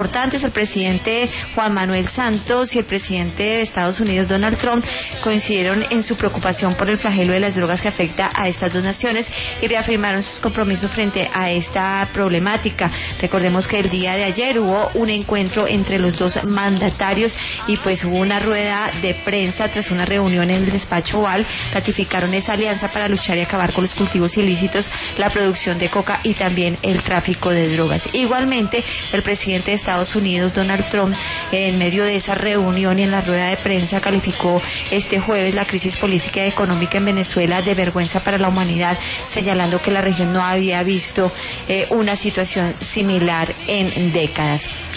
importantes. El presidente Juan Manuel Santos y el presidente de Estados Unidos, Donald Trump, coincidieron en su preocupación por el flagelo de las drogas que afecta a estas dos naciones y reafirmaron sus compromisos frente a esta problemática. Recordemos que el día de ayer hubo un encuentro entre los dos mandatarios y pues hubo una rueda de prensa tras una reunión en el despacho Oval. Ratificaron esa alianza para luchar y acabar con los cultivos ilícitos, la producción de coca y también el tráfico de drogas. Igualmente, el presidente de Estados Unidos, Donald Trump, en medio de esa reunión y en la rueda de prensa, calificó este jueves la crisis política y económica en Venezuela de vergüenza para la humanidad, señalando que la región no había visto una situación similar en décadas.